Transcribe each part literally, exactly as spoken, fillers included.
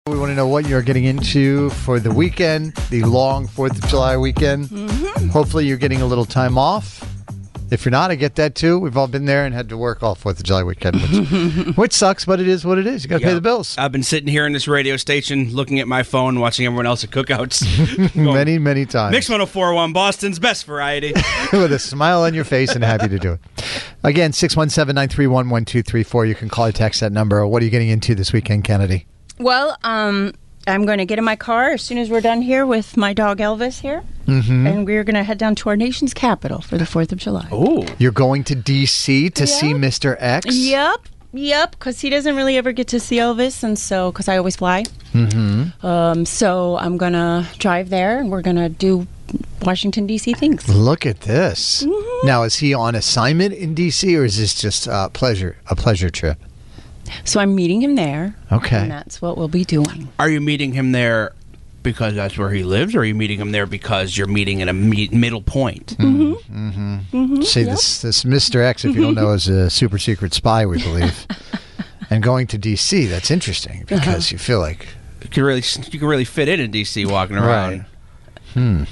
We want to know what you're getting into for the weekend, the long fourth of July weekend. Mm-hmm. Hopefully you're getting a little time off. If you're not, I get that too. We've all been there and had to work all fourth of July weekend, which, which sucks, but it is what it is. You got to yep. pay the bills. I've been sitting here in this radio station looking at my phone, watching everyone else at cookouts. many, many times. Mix one oh four point one, Boston's best variety. With a smile on your face and happy to do it. Again, six one seven, nine three one, one two three four. You can call or text that number. What are you getting into this weekend, Kennedy? Well, um, I'm going to get in my car as soon as we're done here with my dog Elvis here. Mm-hmm. And we're going to head down to our nation's capital for the fourth of July. Oh, you're going to D C to yep. see Mister X? Yep, yep, because he doesn't really ever get to see Elvis, and so, because I always fly. Mm-hmm. Um, so I'm going to drive there, and we're going to do Washington, D C things. Look at this. Mm-hmm. Now, is he on assignment in D C, or is this just uh, pleasure, a pleasure trip? So I'm meeting him there. Okay. And that's what we'll be doing. Are you meeting him there because that's where he lives, or are you meeting him there because you're meeting at a me- middle point? Mm-hmm. Mm-hmm. Mm-hmm. See, yep. this this Mister X, if you don't know, is a super secret spy, we believe. And going to D C, that's interesting because uh-huh. you feel like... You can really, you can really fit in in D C walking around. Right. Hmm.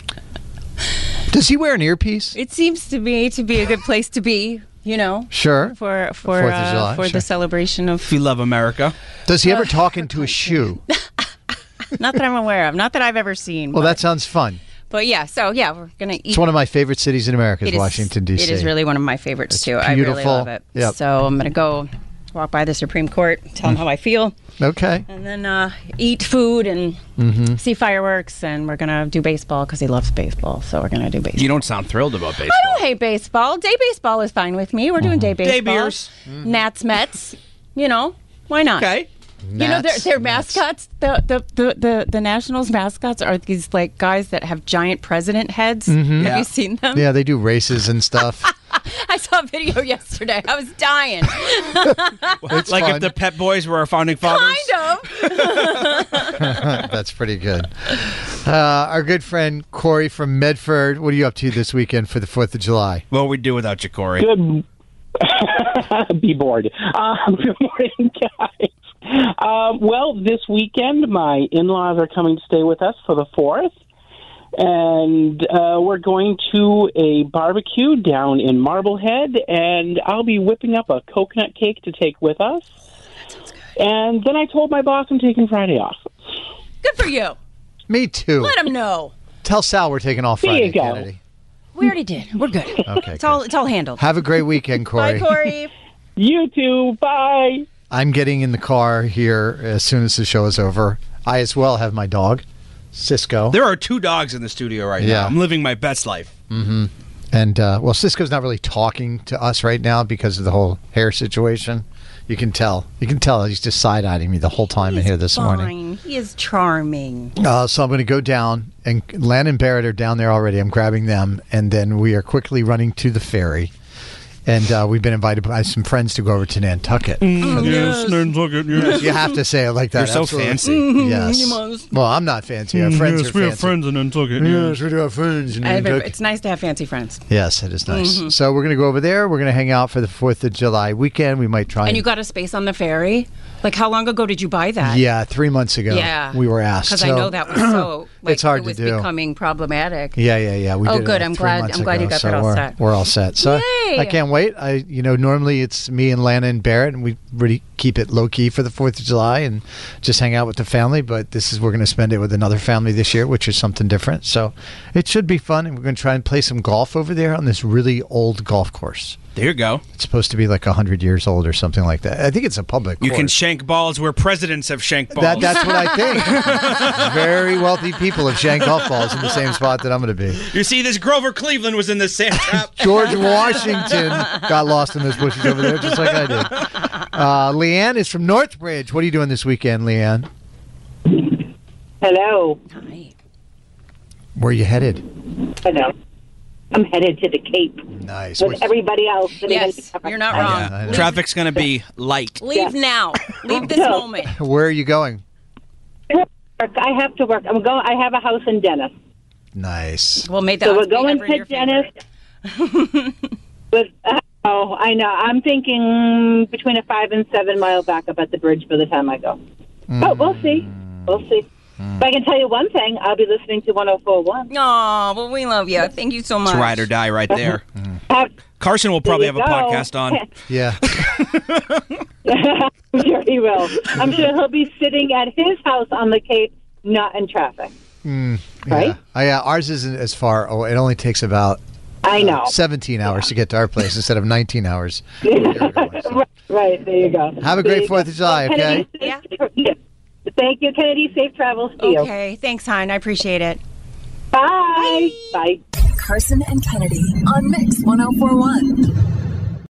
Does he wear an earpiece? It seems to me to be a good place to be. You know, sure. For for Fourth of July, uh, for sure. the celebration of. If you love America, does he ever uh, talk into a shoe? Not that I'm aware of. Not that I've ever seen. Well, but, that sounds fun. But yeah, so yeah, we're gonna eat. It's one of my favorite cities in America. Is is Washington D C. It is really one of my favorites it's too. Beautiful. I really love it. Yep. So I'm gonna go walk by the Supreme Court, tell them mm. how I feel. Okay. And then uh, eat food and mm-hmm. see fireworks, and we're gonna do baseball because he loves baseball. So we're gonna do baseball. You don't sound thrilled about baseball. I don't hate baseball. Day baseball is fine with me. We're doing mm-hmm. day baseball. Day beers. Mm-hmm. Nats, Mets. You know, why not? Okay. Nats, you know, their, their mascots, the, the, the, the, the Nationals mascots are these like guys that have giant president heads. Mm-hmm. Have yeah. you seen them? Yeah, they do races and stuff. I saw a video yesterday. I was dying. It's like fun. If the Pet Boys were our founding fathers? Kind of. That's pretty good. Uh, our good friend Corey from Medford, what are you up to this weekend for the fourth of July? What would we do without you, Corey? Good. Be bored. Um, good morning, guys. Um, well, this weekend, my in-laws are coming to stay with us for the fourth. And uh, we're going to a barbecue down in Marblehead, and I'll be whipping up a coconut cake to take with us. That sounds good. And then I told my boss I'm taking Friday off. Good for you. Me too. Let him know. Tell Sal we're taking off Friday, there you go. Kennedy. We already did. We're good. Okay, it's good. all it's all handled. Have a great weekend, Corey. Bye, Corey. You too. Bye. I'm getting in the car here as soon as the show is over. I as well have my dog, Cisco. There are two dogs in the studio right yeah. now. I'm living my best life. Mm-hmm. And, uh, well, Cisco's not really talking to us right now because of the whole hair situation. You can tell. You can tell he's just side-eyeing me the whole time He's in here this fine. morning. He is charming. Uh, so I'm going to go down, and Lan and Barrett are down there already. I'm grabbing them, and then we are quickly running to the ferry. And uh, we've been invited by some friends to go over to Nantucket. Mm, yes, Nantucket, yes. You have to say it like that. You're so Absolutely. fancy. Mm-hmm. Yes. Well, I'm not fancy. Our friends yes, are we fancy. have friends in Nantucket. Yes, we do have friends in Nantucket. It's nice to have fancy friends. Yes, it is nice. Mm-hmm. So we're going to go over there. We're going to hang out for the fourth of July weekend. We might try. And you got a space on the ferry? Like, how long ago did you buy that? Yeah, three months ago. Yeah. We were asked. Because so, I know that was so... Like, it's hard it was to do. becoming problematic. Yeah, yeah, yeah. We oh, did it good. like I'm three glad. months I'm glad ago, you got so that all we're, set. We're all set. So Yay! I can't wait. I, you know, normally it's me and Lana and Barrett, and we really keep it low key for the Fourth of July and just hang out with the family. But this is we're going to spend it with another family this year, which is something different. So it should be fun, and we're going to try and play some golf over there on this really old golf course. There you go. It's supposed to be like one hundred years old or something like that. I think it's a public You course. can shank balls where presidents have shanked balls. That, that's what I think. Very wealthy people have shanked golf balls in the same spot that I'm going to be. You see, this Grover Cleveland was in the sand trap. George Washington got lost in those bushes over there, just like I did. Uh, Leanne is from Northbridge. What are you doing this weekend, Leanne? Hello. Hi. Where are you headed? Hello. I'm headed to the Cape. Nice. With everybody else. Yes, you're not wrong. Yeah, Traffic's going to be light. Leave Yeah. now. Leave this No. moment. Where are you going? I have to work. I'm going. I have a house in Dennis. Nice. We'll make that. So we're have be going ever to your Dennis. favorite. With uh, oh, I know. I'm thinking between a five and seven mile backup at the bridge by the time I go. Oh, we'll see. We'll see. Mm. But I can tell you one thing. I'll be listening to one oh four one. Oh, well, we love you. Thank you so much. It's ride or die right there. Have, Carson will probably have There a you go. podcast on. Yeah. I'm sure he will. I'm sure he'll be sitting at his house on the Cape, not in traffic. Mm, Right? Yeah. Oh, yeah. Ours isn't as far. Oh, it only takes about I know. uh, seventeen hours to get to our place instead of nineteen hours. right, right, there you go. Have a There great you fourth go. of July, okay? Yeah. Thank you, Kennedy. Safe travels to you. Okay. Thanks, hon. I appreciate it. Bye. Bye. Carson and Kennedy on Mix one oh four one.